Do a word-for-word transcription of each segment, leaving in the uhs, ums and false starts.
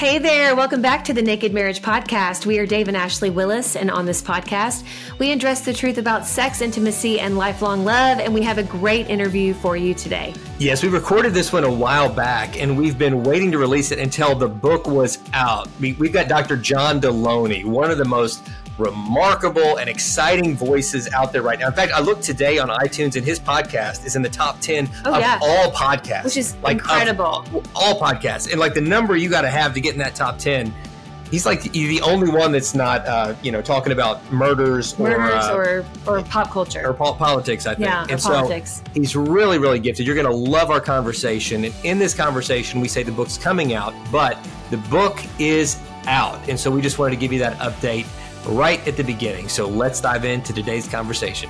Hey there, welcome back to the Naked Marriage Podcast. We are Dave and Ashley Willis, and on this podcast, we address the truth about sex, intimacy, and lifelong love, and we have a great interview for you today. Yes, we recorded this one a while back, and we've been waiting to release it until the book was out. We, we've got Doctor John Deloney, one of the most remarkable and exciting voices out there right now. In fact, I looked today on iTunes, and his podcast is in the top ten oh, of yeah. all podcasts. Which is like, incredible. All podcasts. And like the number you got to have to get in that top ten, he's like the only one that's not, uh, you know, talking about murders, murders or, uh, or, or pop culture. Or po- politics, I think. Yeah, and or so politics. He's really, really gifted. You're going to love our conversation. And in this conversation, we say the book's coming out, but the book is out. And so we just wanted to give you that update right at the beginning. So let's dive into today's conversation.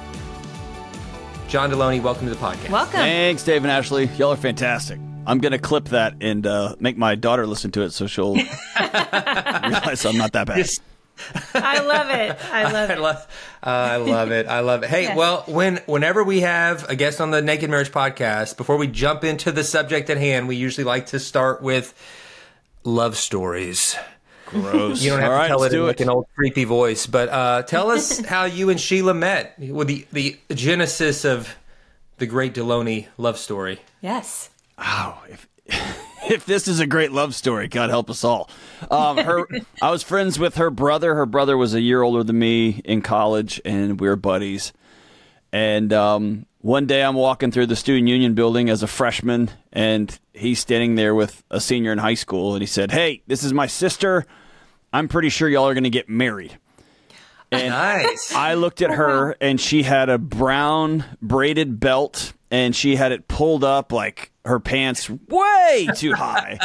John Deloney, welcome to the podcast. Welcome. Thanks, Dave and Ashley. Y'all are fantastic. I'm going to clip that and uh, make my daughter listen to it so she'll realize I'm not that bad. Yes. I love it. I love I it. love, uh, I love it. I love it. Hey, Yes. well, when whenever we have a guest on the Naked Marriage Podcast, before we jump into the subject at hand, we usually like to start with love stories. Gross. You don't have All to right, tell let's it in do like it. an old creepy voice, but uh, tell us how you and Sheila met, with the, the genesis of the great Deloney love story. Yes. Wow. If, if this is a great love story, God help us all. Um, her, I was friends with her brother. Her brother was a year older than me in college, and we were buddies. And um, one day I'm walking through the Student Union building as a freshman, and he's standing there with a senior in high school, and he said, "Hey, this is my sister. I'm pretty sure y'all are going to get married." And Nice. I looked at her, and she had a brown braided belt, and she had it pulled up like her pants way too high.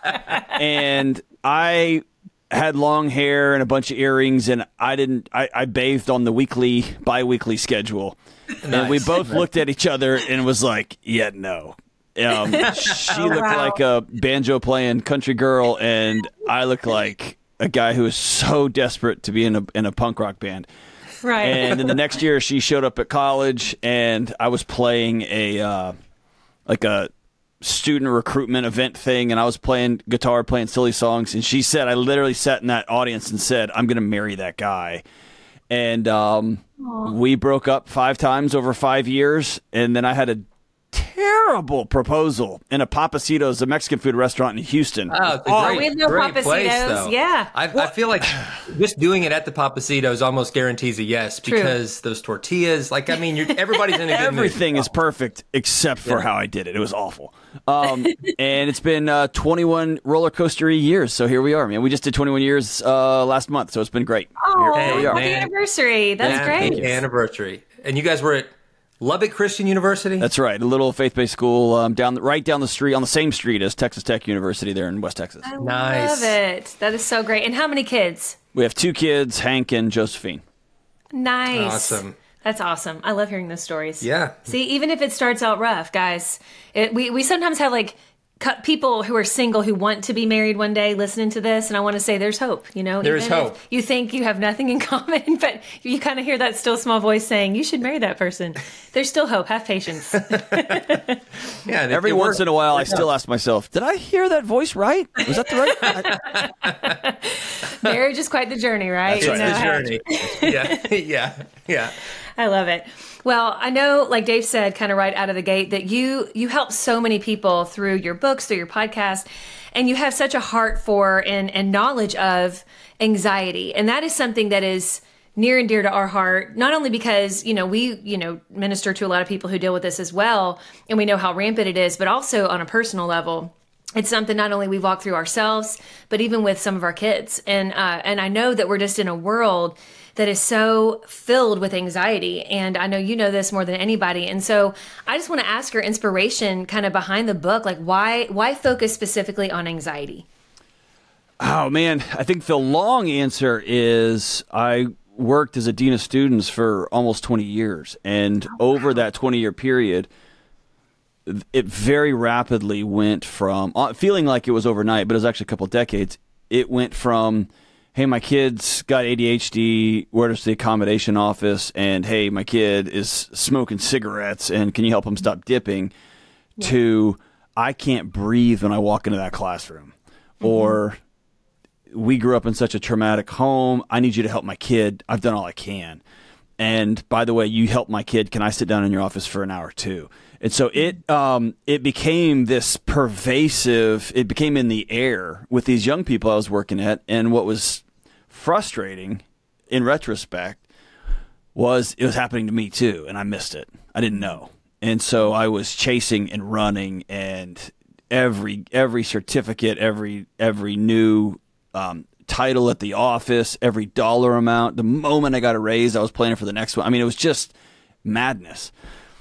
And I had long hair and a bunch of earrings, and I didn't. I, I bathed on the weekly, bi-weekly schedule. And we Nice. both looked at each other and was like, yeah, no. Um, she looked wow. like a banjo-playing country girl, and I looked like a guy who was so desperate to be in a in a punk rock band. Right. And then the next year, she showed up at college, and I was playing a uh, like a student recruitment event thing, and I was playing guitar, playing silly songs, and she said, I literally sat in that audience and said, I'm going to marry that guy. And um, we broke up five times over five years, and then I had a terrible proposal in a Papacitos, a Mexican food restaurant in Houston. Oh, it's a Oh, great, we have no great place, Papacitos. though. Yeah. I, I feel like just doing it at the Papacitos almost guarantees a yes, True. because those tortillas, like, I mean, you're, everybody's in a good Everything mood. is perfect except for Yeah. how I did it. It was awful. Um, and it's been uh, twenty-one roller coastery years. So here we are, man. We just did twenty-one years uh, last month, so it's been great. Oh, Here- here we are. happy man. anniversary. That's Yeah, great. the anniversary. And you guys were at Lubbock Christian University? That's right. A little faith-based school um, down the, right down the street, on the same street as Texas Tech University there in West Texas. I Nice. love it. That is so great. And how many kids? We have two kids, Hank and Josephine. Nice. Awesome. That's awesome. I love hearing those stories. Yeah. See, even if it starts out rough, guys, it, we, we sometimes have like cut people who are single who want to be married one day listening to this. And I want to say there's hope, you know, There is even if hope. you think you have nothing in common, but you kind of hear that still small voice saying you should marry that person. There's still hope. Have patience. Yeah. and it- Every it once worked. in a while, I still ask myself, did I hear that voice right? Was that the right? Marriage is quite the journey, right? That's You right. know, It's the journey. yeah. Yeah. Yeah. I love it. Well, I know, like Dave said, kind of right out of the gate, that you you help so many people through your books, through your podcast, and you have such a heart for and, and knowledge of anxiety. And that is something that is near and dear to our heart, not only because, you know, we, you know, minister to a lot of people who deal with this as well, and we know how rampant it is, but also on a personal level. It's something not only we've walked through ourselves, but even with some of our kids. And uh, and I know that we're just in a world that is so filled with anxiety. And I know you know this more than anybody. And so I just want to ask your inspiration kind of behind the book, like why why focus specifically on anxiety? Oh, man. I think the long answer is I worked as a dean of students for almost twenty years. And over that twenty-year period, it very rapidly went from uh, feeling like it was overnight, but it was actually a couple of decades. It went from, hey, my kid's got A D H D, where does the accommodation office? And hey, my kid is smoking cigarettes, and can you help him stop dipping? Yeah. To, I can't breathe when I walk into that classroom. Mm-hmm. Or we grew up in such a traumatic home. I need you to help my kid. I've done all I can. And by the way, you help my kid. Can I sit down in your office for an hour too? And so it um, it became this pervasive, it became in the air with these young people I was working at. And what was frustrating in retrospect was it was happening to me too. And I missed it. I didn't know. And so I was chasing and running, and every every certificate, every every new um, title at the office, every dollar amount. The moment I got a raise, I was planning for the next one. I mean, it was just madness.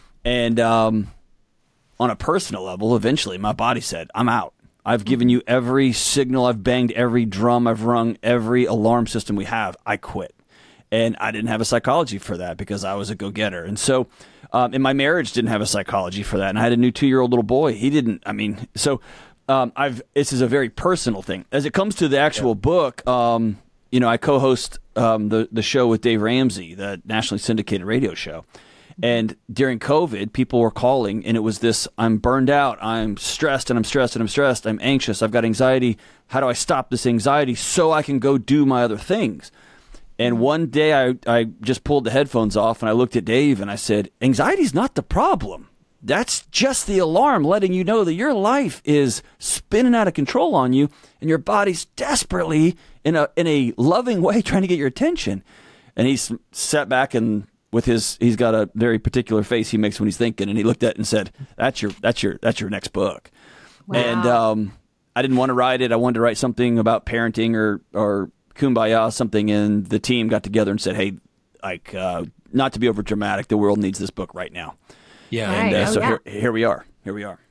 And um, on a personal level, eventually my body said, I'm out. I've given you every signal. I've banged every drum. I've rung every alarm system we have. I quit. And I didn't have a psychology for that because I was a go-getter. And so, um, and my marriage didn't have a psychology for that. And I had a new two-year-old little boy. He didn't, I mean, so um, I've, this is a very personal thing. As it comes to the actual yeah. book, um, you know, I co-host um, the, the show with Dave Ramsey, the nationally syndicated radio show. And during COVID, people were calling, and it was this, I'm burned out, I'm stressed, and I'm stressed, and I'm stressed, I'm anxious, I've got anxiety. How do I stop this anxiety so I can go do my other things? And one day I, I just pulled the headphones off and I looked at Dave and I said, anxiety's not the problem. That's just the alarm letting you know that your life is spinning out of control on you and your body's desperately in a in a loving way trying to get your attention. And he sat back and with his he's got a very particular face he makes when he's thinking, and he looked at it and said, That's your that's your that's your next book. Wow. And um, I didn't want to write it. I wanted to write something about parenting or or kumbaya, something, and the team got together and said, hey, like, uh, not to be over dramatic, the world needs this book right now. Yeah. Right. And uh, oh, so yeah. here, here we are. Here we are.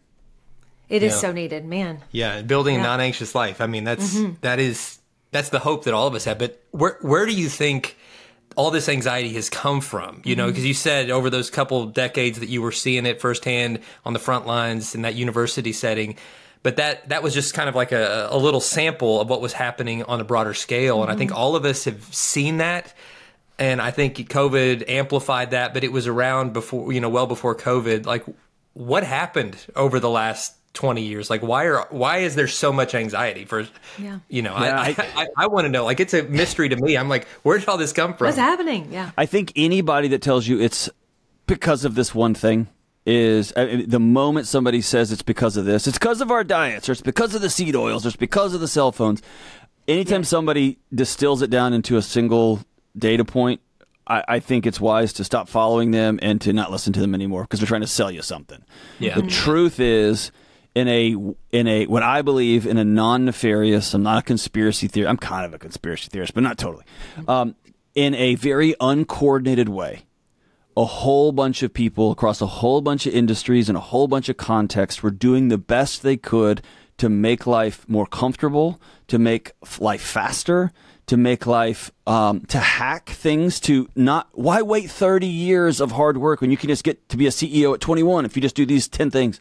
It is yeah. so needed, man. Yeah. Building yeah. a non-anxious life. I mean, that's, mm-hmm. that is, that's the hope that all of us have. But where, where do you think all this anxiety has come from? You mm-hmm. know, because you said over those couple decades that you were seeing it firsthand on the front lines in that university setting. But that that was just kind of like a, a little sample of what was happening on a broader scale. Mm-hmm. And I think all of us have seen that. And I think COVID amplified that, but it was around before, you know, well before COVID. Like, what happened over the last twenty years? Like, why are why is there so much anxiety for, yeah. you know, yeah, I, I, I, I want to know. Like, it's a mystery to me. I'm like, where did all this come from? What's happening? Yeah. I think anybody that tells you it's because of this one thing is uh, the moment somebody says it's because of this, it's because of our diets, or it's because of the seed oils, or it's because of the cell phones. Anytime yeah. somebody distills it down into a single data point, I, I think it's wise to stop following them and to not listen to them anymore because they're trying to sell you something. Yeah. The mm-hmm. truth is, in a in a what I believe in a non-nefarious, I'm not a conspiracy theorist. I'm kind of a conspiracy theorist, but not totally. Um, in a very uncoordinated way, a whole bunch of people across a whole bunch of industries and a whole bunch of contexts were doing the best they could to make life more comfortable, to make life faster, to make life, um, to hack things, to not, why wait thirty years of hard work when you can just get to be a C E O at twenty-one if you just do these ten things?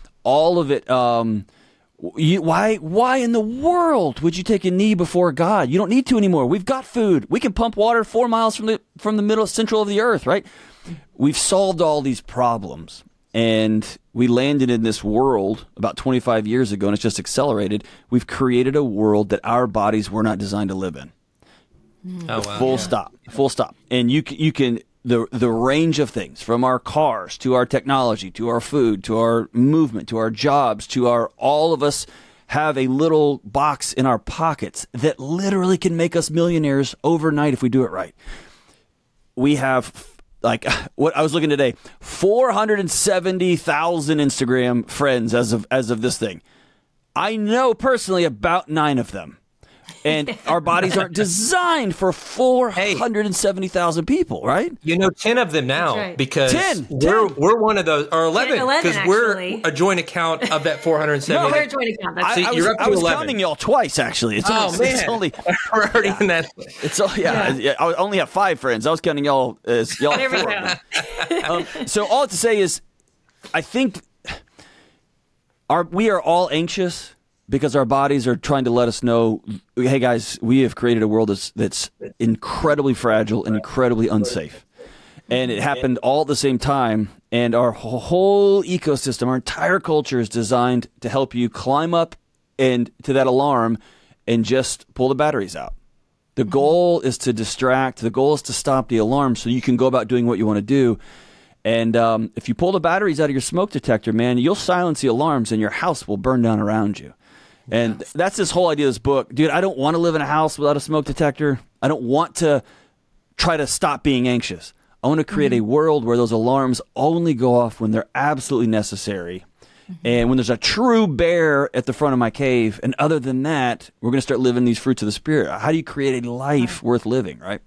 All of it, um, you, why, why in the world would you take a knee before God? You don't need to anymore. We've got food. We can pump water four miles from the, from the middle central of the earth, right? We've solved all these problems, and we landed in this world about twenty-five years ago, and it's just accelerated. We've created a world that our bodies were not designed to live in. Oh, wow. Full yeah. stop. Full stop. And you you can the the range of things, from our cars to our technology to our food to our movement to our jobs to our all of us have a little box in our pockets that literally can make us millionaires overnight if we do it right. We have, like, what I was looking today, four hundred seventy thousand Instagram friends as of as of this thing. I know personally about nine of them. And our bodies aren't designed for four hundred seventy thousand people, right? You know, ten of them now, right. because ten, we're ten. we're one of those, or eleven, because we're a joint account of that four hundred seventy. No, we're a joint account. That's I, I, you're was, up to I was eleven. counting y'all twice, actually. It's oh, only, man. It's only, we're already yeah. in that. It's all, yeah, yeah. I only have five friends. I was counting y'all as y'all. There we go. um, so all to say is, I think our we are all anxious because our bodies are trying to let us know, hey guys, we have created a world that's that's incredibly fragile and incredibly unsafe. And it happened all at the same time, and our whole ecosystem, our entire culture is designed to help you climb up and to that alarm and just pull the batteries out. The goal is to distract. The goal is to stop the alarm so you can go about doing what you want to do. And um, if you pull the batteries out of your smoke detector, man, you'll silence the alarms and your house will burn down around you. And yes. That's this whole idea of this book. Dude, I don't want to live in a house without a smoke detector. I don't want to try to stop being anxious. I want to create mm-hmm. a world where those alarms only go off when they're absolutely necessary. And when there's a true bear at the front of my cave, and other than that, we're going to start living these fruits of the Spirit. How do you create a life worth living, right?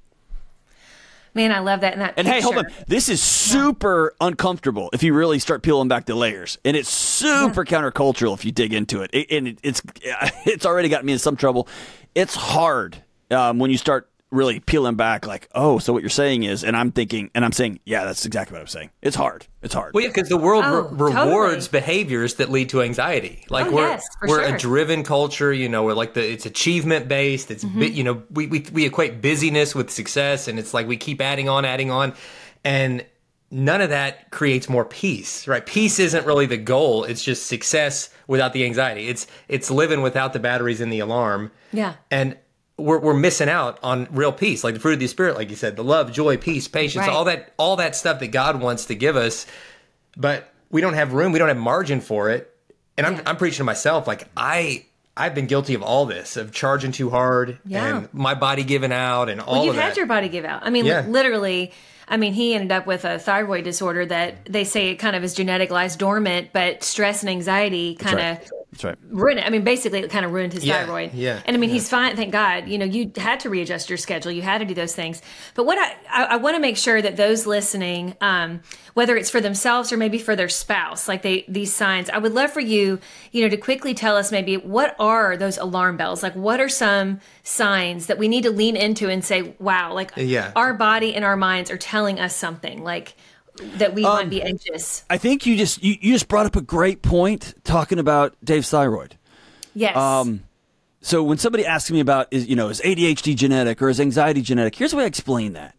Man, I love that. And, that and hey, hold on. This is super yeah. uncomfortable if you really start peeling back the layers. And it's super yeah. countercultural if you dig into it. it and it, it's it's already got me in some trouble. It's hard um, when you start really peeling back like, oh, so what you're saying is, and I'm thinking, and I'm saying, yeah, that's exactly what I'm saying. It's hard. It's hard. Well, yeah, because the world oh, re- rewards totally. behaviors that lead to anxiety. Like oh, we're yes, we're sure. a driven culture, you know, we're like the it's achievement based. It's mm-hmm. bi- you know, we, we we equate busyness with success, and it's like we keep adding on, adding on, and none of that creates more peace, right? Peace isn't really the goal. It's just success without the anxiety. It's it's living without the batteries in the alarm. Yeah. And We're, we're missing out on real peace, like the fruit of the Spirit, like you said, the love, joy, peace, patience, right. all that, all that stuff that God wants to give us, but we don't have room, we don't have margin for it. And I'm, yeah. I'm preaching to myself, like I, I've been guilty of all this, of charging too hard, yeah. and my body giving out, and all well, you've of that. You've had your body give out. I mean, yeah. literally. I mean, he ended up with a thyroid disorder that they say it kind of is genetic, lies dormant, but stress and anxiety kind of. That's right. That's right. Ruined it. I mean, basically, it kind of ruined his yeah, thyroid. Yeah. And I mean, yeah. he's fine. Thank God. You know, you had to readjust your schedule. You had to do those things. But what I, I, I want to make sure that those listening, um, whether it's for themselves or maybe for their spouse, like they these signs, I would love for you, you know, to quickly tell us maybe what are those alarm bells? Like, what are some signs that we need to lean into and say, wow, like yeah. our body and our minds are telling us something, like that we um, might be anxious. I think you just you, you just brought up a great point talking about Dave's thyroid. Yes. Um, so when somebody asks me about, is you know, is A D H D genetic or is anxiety genetic? Here's the way I explain that.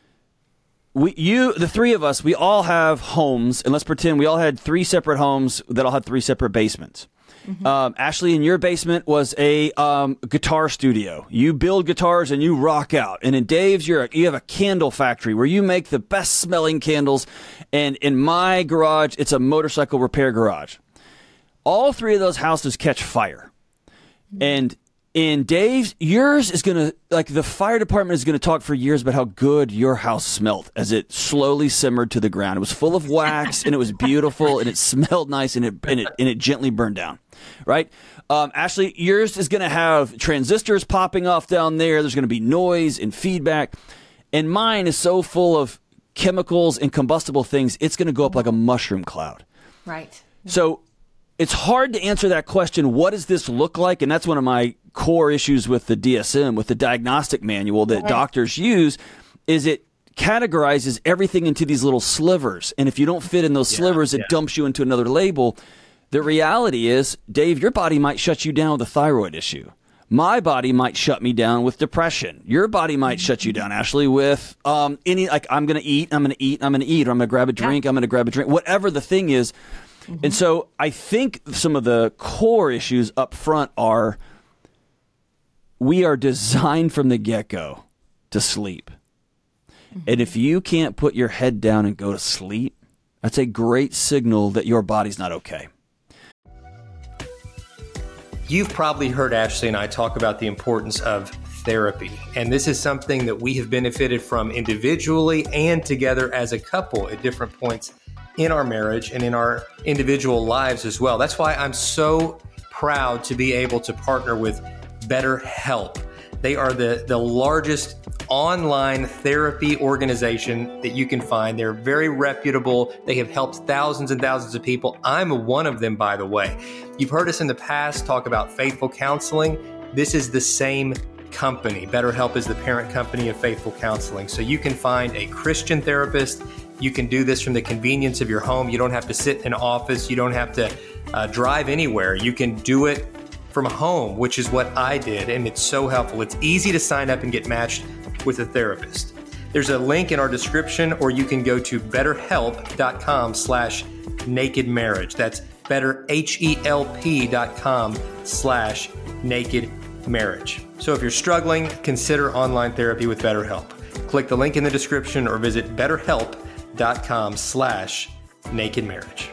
We, you, the three of us, we all have homes, and let's pretend we all had three separate homes that all had three separate basements. Mm-hmm. Um, Ashley, in your basement was a um, guitar studio. You build guitars and you rock out. And in Dave's, you're a, you have a candle factory where you make the best smelling candles. And in my garage, it's a motorcycle repair garage. All three of those houses catch fire. And in Dave's, yours is going to, like the fire department is going to talk for years about how good your house smelled as it slowly simmered to the ground. It was full of wax and it was beautiful and it smelled nice and it, and it, and it gently burned down. Right? Um, Ashley, yours is going to have transistors popping off down there. There's going to be noise and feedback. And mine is so full of chemicals and combustible things, it's going to go up like a mushroom cloud. Right. So it's hard to answer that question, what does this look like? And that's one of my core issues with the D S M, with the diagnostic manual that right. doctors use, is it categorizes everything into these little slivers. And if you don't fit in those yeah, slivers, it yeah. dumps you into another label. The reality is, Dave, your body might shut you down with a thyroid issue. My body might shut me down with depression. Your body might shut you down, Ashley, with um, any, like, I'm going to eat, I'm going to eat, I'm going to eat, or I'm going to grab a drink, yeah. I'm going to grab a drink, whatever the thing is. Mm-hmm. And so I think some of the core issues up front are we are designed from the get-go to sleep. Mm-hmm. And if you can't put your head down and go to sleep, that's a great signal that your body's not okay. You've probably heard Ashley and I talk about the importance of therapy. And this is something that we have benefited from individually and together as a couple at different points in our marriage and in our individual lives as well. That's why I'm so proud to be able to partner with BetterHelp. They are the, the largest online therapy organization that you can find. They're very reputable. They have helped thousands and thousands of people. I'm one of them, by the way. You've heard us in the past talk about Faithful Counseling. This is the same company. BetterHelp is the parent company of Faithful Counseling. So you can find a Christian therapist. You can do this from the convenience of your home. You don't have to sit in an office. You don't have to uh, drive anywhere. You can do it from home, which is what I did, and it's so helpful. It's easy to sign up and get matched with a therapist. There's a link in our description, or you can go to betterhelp.com slash naked marriage. That's better, H E L P dot com slash naked marriage. So if you're struggling, consider online therapy with BetterHelp. Click the link in the description or visit betterhelp.com slash naked marriage.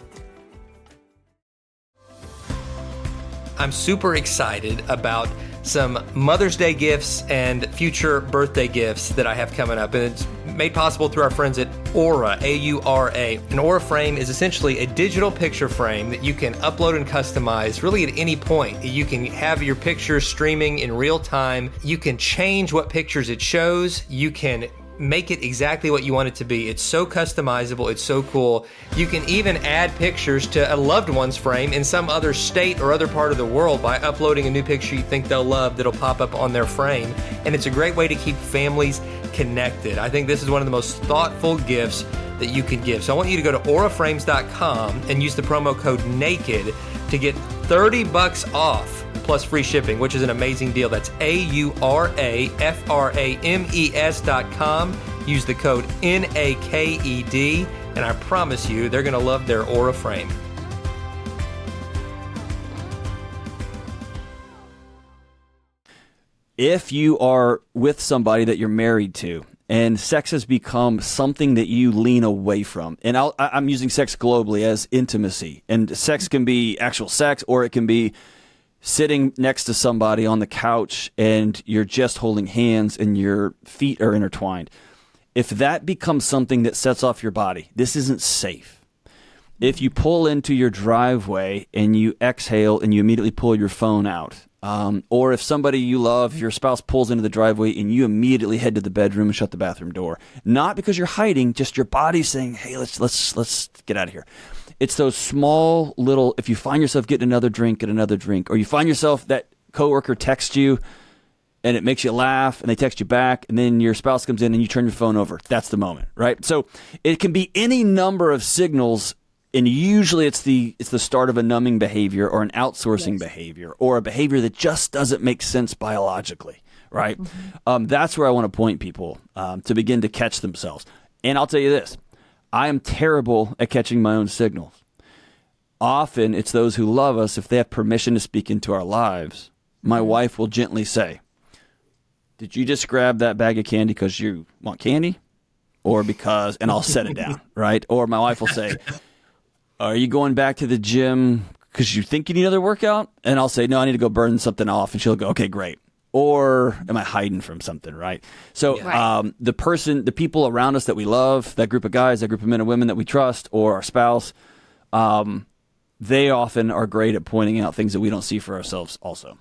I'm super excited about some Mother's Day gifts and future birthday gifts that I have coming up. And it's made possible through our friends at Aura, A U R A. An Aura frame is essentially a digital picture frame that you can upload and customize really at any point. You can have your pictures streaming in real time. You can change what pictures it shows. You can make it exactly what you want it to be. It's so customizable. It's so cool. You can even add pictures to a loved one's frame in some other state or other part of the world by uploading a new picture you think they'll love that'll pop up on their frame. And it's a great way to keep families connected. I think this is one of the most thoughtful gifts that you can give. So I want you to go to aura frames dot com and use the promo code NAKED to get thirty bucks off plus free shipping, which is an amazing deal. That's A U R A F R A M E S dot com. Use the code N A K E D, and I promise you, they're going to love their Aura frame. If you are with somebody that you're married to, and sex has become something that you lean away from, and I'll, I'm using sex globally as intimacy, and sex can be actual sex, or it can be sitting next to somebody on the couch and you're just holding hands and your feet are intertwined. If that becomes something that sets off your body, this isn't safe. If you pull into your driveway and you exhale and you immediately pull your phone out, um, or if somebody you love, your spouse, pulls into the driveway and you immediately head to the bedroom and shut the bathroom door, not because you're hiding, just your body saying, "Hey, let's let's let's get out of here." It's those small little, if you find yourself getting another drink, get another drink, or you find yourself that coworker texts you and it makes you laugh and they text you back and then your spouse comes in and you turn your phone over. That's the moment, right? So it can be any number of signals, and usually it's the it's the start of a numbing behavior or an outsourcing yes. behavior or a behavior that just doesn't make sense biologically, right? Mm-hmm. Um, that's where I want to point people um, to begin to catch themselves. And I'll tell you this. I am terrible at catching my own signals. Often, it's those who love us, if they have permission to speak into our lives, my wife will gently say, "Did you just grab that bag of candy because you want candy?" Or because, and I'll set it down, right? Or my wife will say, "Are you going back to the gym because you think you need another workout?" And I'll say, "No, I need to go burn something off." And she'll go, "Okay, great." Or am I hiding from something, right? So yeah. um, the person, the people around us that we love, that group of guys, that group of men and women that we trust, or our spouse, um, they often are great at pointing out things that we don't see for ourselves also.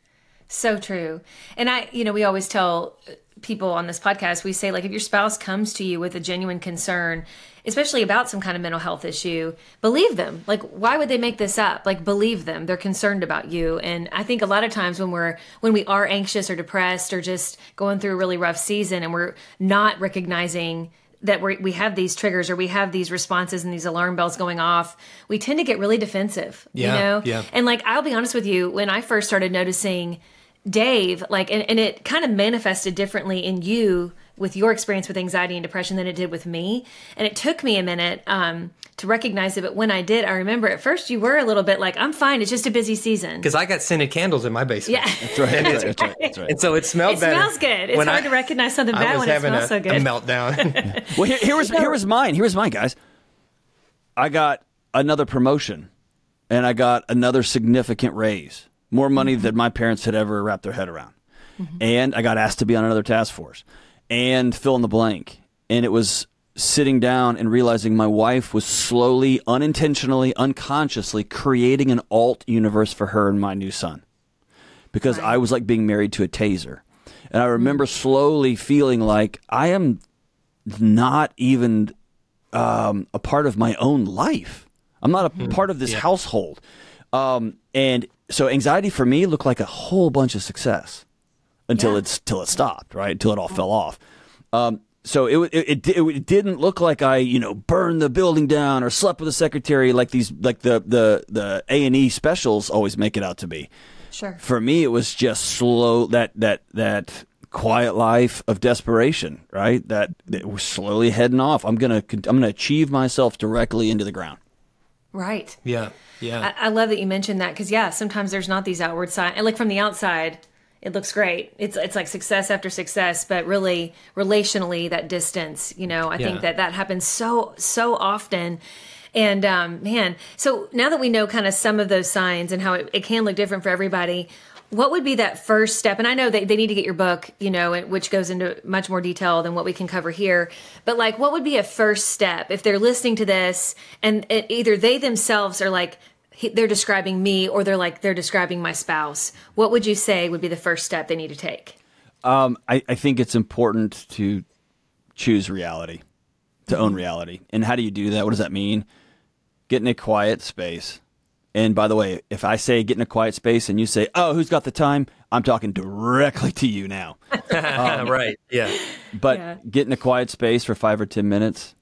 So true. And I, you know, we always tell people on this podcast, we say, like, if your spouse comes to you with a genuine concern, especially about some kind of mental health issue, believe them. Like, why would they make this up? Like, believe them. They're concerned about you. And I think a lot of times when we're, when we are anxious or depressed or just going through a really rough season and we're not recognizing that we we have these triggers or we have these responses and these alarm bells going off, we tend to get really defensive, yeah, you know? Yeah. And like, I'll be honest with you, when I first started noticing Dave, like, and, and it kind of manifested differently in you with your experience with anxiety and depression than it did with me. And it took me a minute um, to recognize it. But when I did, I remember at first you were a little bit like, I'm fine. It's just a busy season. Because I got scented candles in my basement. Yeah. That's right. That's right. That's right. That's right. And so it smelled it better. It smells good. It's when hard I, to recognize something bad when it smells a, so good. a meltdown. Well, here, here was here was mine. Here was mine, guys. I got another promotion, and I got another significant raise, more money mm-hmm. than my parents had ever wrapped their head around. Mm-hmm. And I got asked to be on another task force, and fill in the blank. And it was sitting down and realizing my wife was slowly, unintentionally, unconsciously creating an alt universe for her and my new son, because right. I was like being married to a taser. And I remember mm-hmm. slowly feeling like I am not even um, a part of my own life. I'm not a mm-hmm. part of this yeah. household. Um, and so anxiety for me looked like a whole bunch of success until yeah. it's till it stopped, right? Until it all fell off. Um, so it, it it it didn't look like I, you know, burned the building down or slept with a secretary like these like the the the A and E specials always make it out to be. Sure. For me, it was just slow that that that quiet life of desperation, right? That, that was slowly heading off. I'm gonna I'm gonna achieve myself directly into the ground. Right. Yeah. Yeah. I, I love that you mentioned that because, yeah, sometimes there's not these outward signs. And like from the outside, it looks great. It's it's like success after success, but really relationally, that distance, you know, I Yeah. think that that happens so, so often. And um, man, so now that we know kind of some of those signs and how it, it can look different for everybody, what would be that first step? And I know they, they need to get your book, you know, which goes into much more detail than what we can cover here. But like, what would be a first step if they're listening to this and it, either they themselves are like, he- they're describing me or they're like, they're describing my spouse. What would you say would be the first step they need to take? Um, I, I think it's important to choose reality, to own reality. And how do you do that? What does that mean? Get in a quiet space. And by the way, if I say get in a quiet space and you say, oh, who's got the time? I'm talking directly to you now. Um, right. Yeah. But Yeah. get in a quiet space for five or ten minutes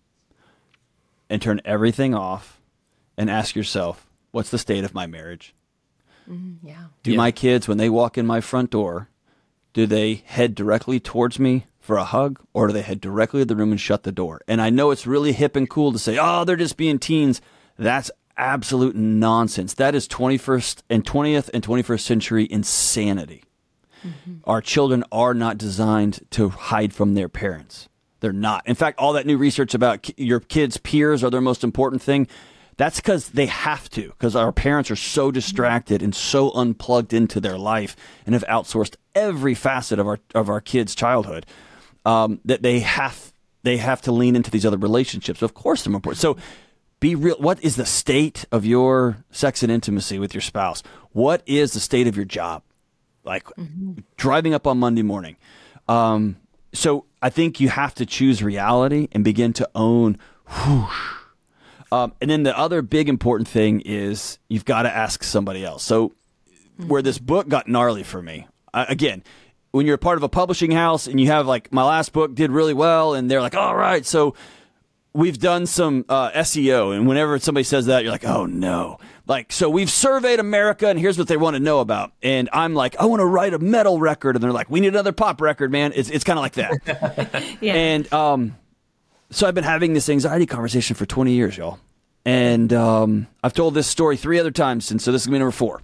and turn everything off and ask yourself, what's the state of my marriage? Yeah. Do Yeah. my kids, when they walk in my front door, do they head directly towards me for a hug, or do they head directly to the room and shut the door? And I know it's really hip and cool to say, oh, they're just being teens. That's absolute nonsense. That is twenty-first and twentieth and twenty-first century insanity. Mm-hmm. Our children are not designed to hide from their parents. They're not. In fact, all that new research about ki- your kids' peers are their most important thing. That's because they have to, because our parents are so distracted and so unplugged into their life and have outsourced every facet of our of our kids' childhood um, that they have they have to lean into these other relationships. Of course, they're more important. So be real. What is the state of your sex and intimacy with your spouse? What is the state of your job? Like mm-hmm. driving up on Monday morning. Um, so I think you have to choose reality and begin to own. Whoosh. Um, and then the other big important thing is you've got to ask somebody else. So mm-hmm. where this book got gnarly for me, uh, again, when you're a part of a publishing house and you have like my last book did really well and they're like, all right, so we've done some uh, S E O. And whenever somebody says that, you're like, oh no. Like, so we've surveyed America and here's what they want to know about. And I'm like, I want to write a metal record. And they're like, we need another pop record, man. It's it's kind of like that. yeah. And, um, so I've been having this anxiety conversation for twenty years, y'all. And um, I've told this story three other times since, so this is going to be number four.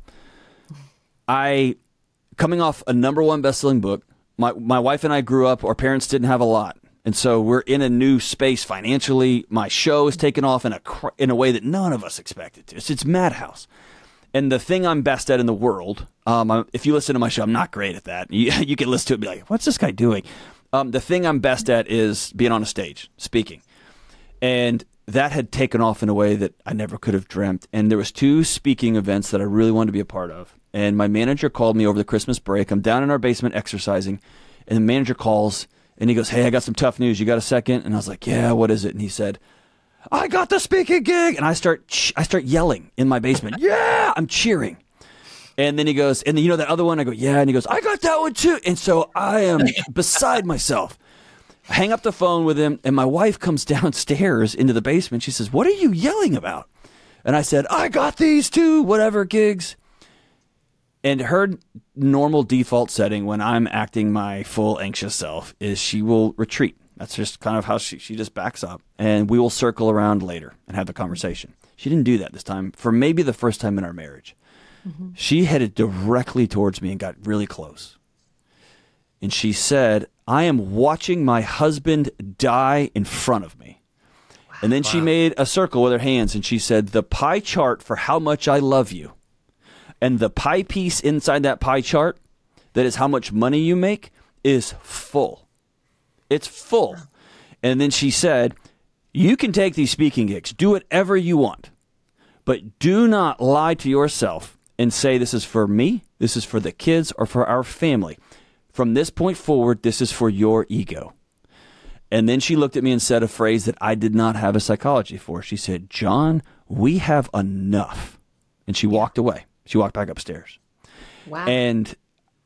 I, coming off a number one best-selling book, my, my wife and I grew up, our parents didn't have a lot. And so we're in a new space financially. My show is taken off in a cr- in a way that none of us expected to. It's, it's madhouse. And the thing I'm best at in the world, um, I, if you listen to my show, I'm not great at that. You, you can listen to it and be like, what's this guy doing? Um, the thing I'm best at is being on a stage, speaking. And that had taken off in a way that I never could have dreamt. And there was two speaking events that I really wanted to be a part of. And my manager called me over the Christmas break. I'm down in our basement exercising. And the manager calls and he goes, hey, I got some tough news. You got a second? And I was like, yeah, what is it? And he said, I got the speaking gig. And I start, I start yelling in my basement. Yeah, I'm cheering. And then he goes, and then, you know, that other one? I go, yeah. And he goes, I got that one too. And so I am beside myself. I hang up the phone with him, and my wife comes downstairs into the basement. She says, what are you yelling about? And I said, I got these two, whatever gigs. And her normal default setting when I'm acting my full anxious self is she will retreat. That's just kind of how she, she just backs up. And we will circle around later and have the conversation. She didn't do that this time for maybe the first time in our marriage. Mm-hmm. She headed directly towards me and got really close. And she said, I am watching my husband die in front of me. Wow. And then wow. she made a circle with her hands and she said, the pie chart for how much I love you. And the pie piece inside that pie chart, that is how much money you make, is full. It's full. And then she said, you can take these speaking gigs, do whatever you want, but do not lie to yourself and say this is for me, this is for the kids, or for our family. From this point forward, this is for your ego. And then she looked at me and said a phrase that I did not have a psychology for. She said, John, we have enough. And she walked away. She walked back upstairs. Wow. And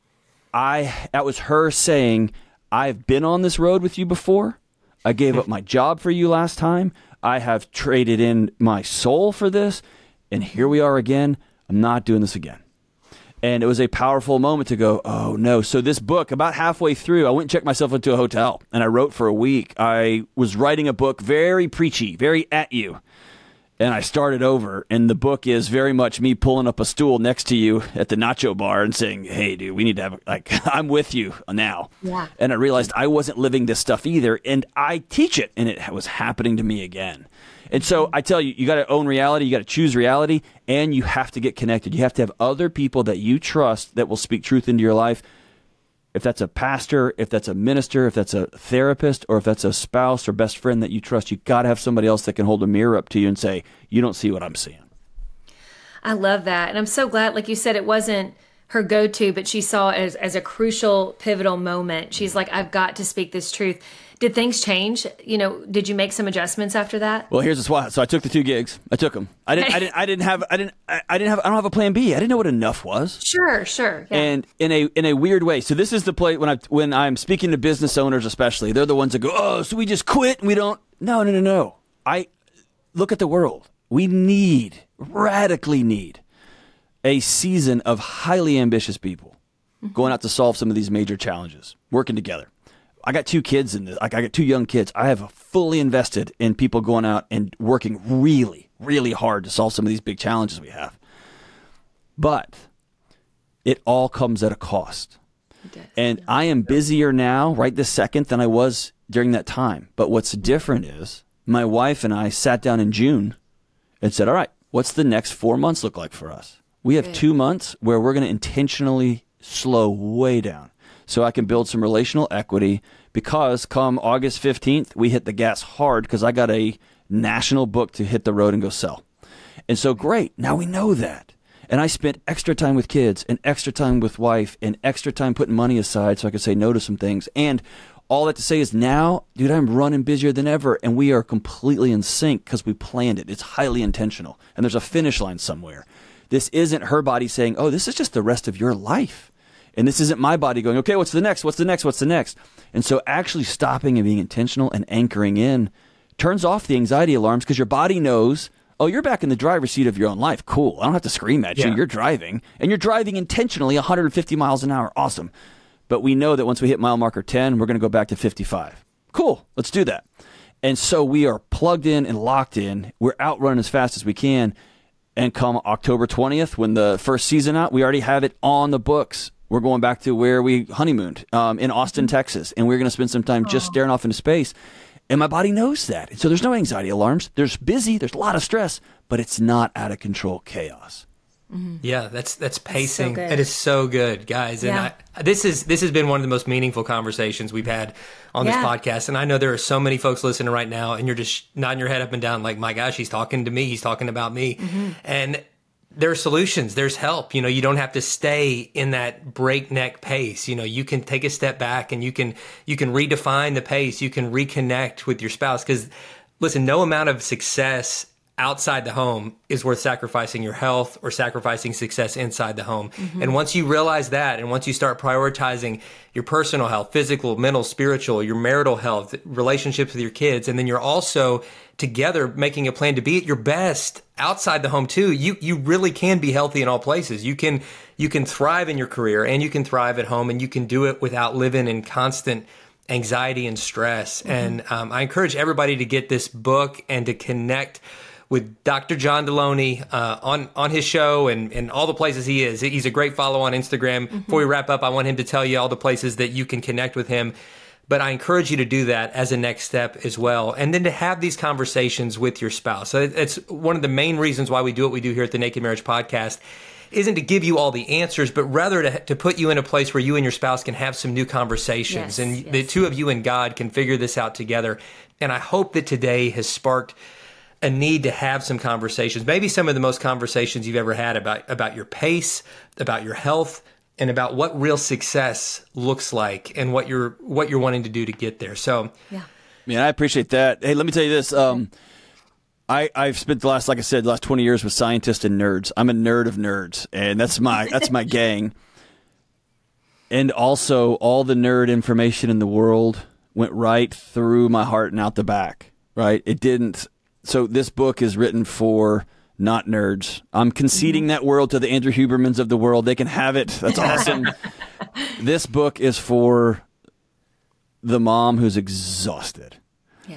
I, that was her saying, I've been on this road with you before. I gave up my job for you last time. I have traded in my soul for this. And here we are again. I'm not doing this again. And it was a powerful moment to go, oh no. So this book, about halfway through, I went and checked myself into a hotel and I wrote for a week. I was writing a book, very preachy, very at you. And I started over, and the book is very much me pulling up a stool next to you at the nacho bar and saying, hey, dude, we need to have, a, like, I'm with you now. Yeah. And I realized I wasn't living this stuff either, and I teach it, and it was happening to me again. And so I tell you, you got to own reality, you got to choose reality, and you have to get connected. You have to have other people that you trust that will speak truth into your life. If that's a pastor, if that's a minister, if that's a therapist, or if that's a spouse or best friend that you trust, you got to have somebody else that can hold a mirror up to you and say, you don't see what I'm seeing. I love that. And I'm so glad, like you said, it wasn't her go-to, but she saw it as, as a crucial, pivotal moment. She's like, I've got to speak this truth. Did things change? You know, did you make some adjustments after that? Well, here's the why. So I took the two gigs. I took them. I didn't. I didn't. I didn't have. I didn't. I, I didn't have. I don't have a plan B. I didn't know what enough was. Sure. Sure. Yeah. And in a in a weird way. So this is the place when I when I'm speaking to business owners, especially, they're the ones that go, oh, so we just quit and we don't. No, no, no, no. I look at the world. We need radically need a season of highly ambitious people mm-hmm. going out to solve some of these major challenges, working together. I got two kids in this. Like I got two young kids. I have fully invested in people going out and working really, really hard to solve some of these big challenges we have. But it all comes at a cost. And I am busier now, right this second, than I was during that time. But what's different is my wife and I sat down in June and said, all right, what's the next four months look like for us? We have two months where we're going to intentionally slow way down so I can build some relational equity, because come August fifteenth, we hit the gas hard because I got a national book to hit the road and go sell. And so great, now we know that. And I spent extra time with kids and extra time with wife and extra time putting money aside so I could say no to some things. And all that to say is now, dude, I'm running busier than ever, and we are completely in sync because we planned it. It's highly intentional, and there's a finish line somewhere. This isn't her body saying, oh, this is just the rest of your life. And this isn't my body going, okay, what's the next? What's the next? What's the next? And so actually stopping and being intentional and anchoring in turns off the anxiety alarms, because your body knows, oh, you're back in the driver's seat of your own life. Cool. I don't have to scream at you. Yeah. You're driving, and you're driving intentionally one hundred fifty miles an hour. Awesome. But we know that once we hit mile marker ten, we're going to go back to fifty-five. Cool. Let's do that. And so we are plugged in and locked in. We're out running as fast as we can. And come October twentieth, when the first season out, we already have it on the books. We're going back to where we honeymooned um, in Austin, Texas. And we're going to spend some time just staring off into space. And my body knows that. So there's no anxiety alarms. There's busy. There's a lot of stress. But it's not out of control chaos. Mm-hmm. Yeah, that's that's pacing. So it is so good, guys. And yeah. I, this is this has been one of the most meaningful conversations we've had on yeah. this podcast. And I know there are so many folks listening right now, and you're just nodding your head up and down like, my gosh, he's talking to me. He's talking about me. Mm-hmm. And there are solutions. There's help. You know, you don't have to stay in that breakneck pace. You know, you can take a step back and you can you can redefine the pace. You can reconnect with your spouse. Because, listen, no amount of success outside the home is worth sacrificing your health or sacrificing success inside the home. Mm-hmm. And once you realize that, and once you start prioritizing your personal health, physical, mental, spiritual, your marital health, relationships with your kids, and then you're also together making a plan to be at your best outside the home too, you you really can be healthy in all places. You can you can thrive in your career, and you can thrive at home, and you can do it without living in constant anxiety and stress. Mm-hmm. And um, I encourage everybody to get this book and to connect with Doctor John Deloney uh, on, on his show and, and all the places he is. He's a great follow on Instagram. Mm-hmm. Before we wrap up, I want him to tell you all the places that you can connect with him. But I encourage you to do that as a next step as well. And then to have these conversations with your spouse. So it's one of the main reasons why we do what we do here at the Naked Marriage Podcast, isn't to give you all the answers, but rather to, to put you in a place where you and your spouse can have some new conversations. Yes, and yes. the two of you and God can figure this out together. And I hope that today has sparked a need to have some conversations, maybe some of the most conversations you've ever had about, about your pace, about your health, and about what real success looks like and what you're what you're wanting to do to get there. So, yeah, man, I appreciate that. Hey, let me tell you this. Um, I I've spent the last, like I said, the last twenty years with scientists and nerds. I'm a nerd of nerds, and that's my that's my gang. And also, all the nerd information in the world went right through my heart and out the back. Right? It didn't. So this book is written for not nerds. I'm conceding mm-hmm. that world to the Andrew Hubermans of the world. They can have it. That's awesome. This book is for the mom who's exhausted. Yes.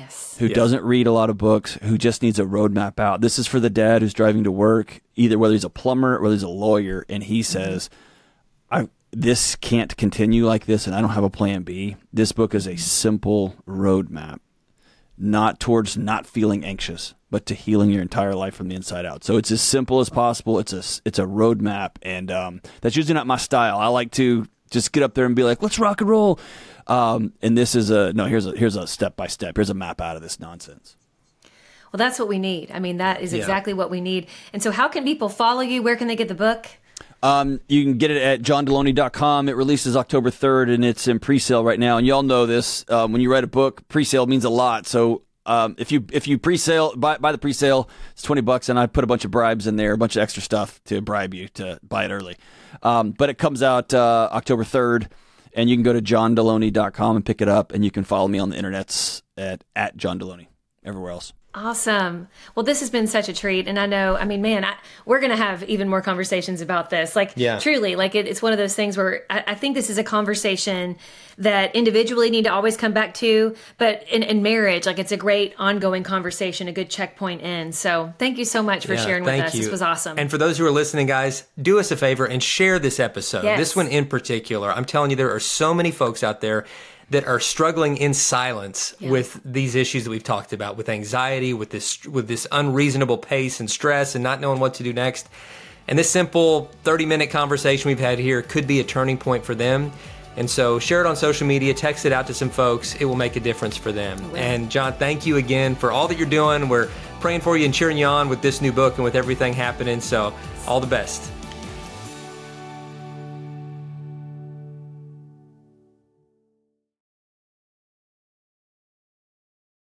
who Yes. doesn't read a lot of books, who just needs a roadmap out. This is for the dad who's driving to work, either whether he's a plumber or whether he's a lawyer, and he says, I this can't continue like this, and I don't have a plan B. This book is a simple roadmap, not towards not feeling anxious, but to healing your entire life from the inside out. So it's as simple as possible. It's a, it's a roadmap, and um, that's usually not my style. I like to just get up there and be like, let's rock and roll. Um, and this is a, no, here's a, here's a step-by-step. Here's a map out of this nonsense. Well, that's what we need. I mean, that is Yeah. exactly what we need. And so how can people follow you? Where can they get the book? Um, you can get it at john deloney dot com. It releases October third, and it's in pre-sale right now. And y'all know this. Um, when you write a book, pre-sale means a lot. So um, if you if you pre-sale, buy, buy the pre-sale, it's twenty bucks, and I put a bunch of bribes in there, a bunch of extra stuff to bribe you to buy it early. Um, but it comes out uh, October third, and you can go to john deloney dot com and pick it up, and you can follow me on the internets at, at John Deloney, everywhere else. Awesome. Well, this has been such a treat. And I know, I mean, man, I, we're going to have even more conversations about this. Like, Yeah. truly, like it, it's one of those things where I, I think this is a conversation that individually need to always come back to, but in, in marriage, like it's a great ongoing conversation, a good checkpoint in. So thank you so much for Yeah, sharing with thank us. you. This was awesome. And for those who are listening, guys, do us a favor and share this episode. Yes. This one in particular. I'm telling you, there are so many folks out there that are struggling in silence Yeah. with these issues that we've talked about, with anxiety, with this with this unreasonable pace and stress and not knowing what to do next. And this simple thirty-minute conversation we've had here could be a turning point for them. And so share it on social media, text it out to some folks. It will make a difference for them. And John, thank you again for all that you're doing. We're praying for you and cheering you on with this new book and with everything happening. So all the best.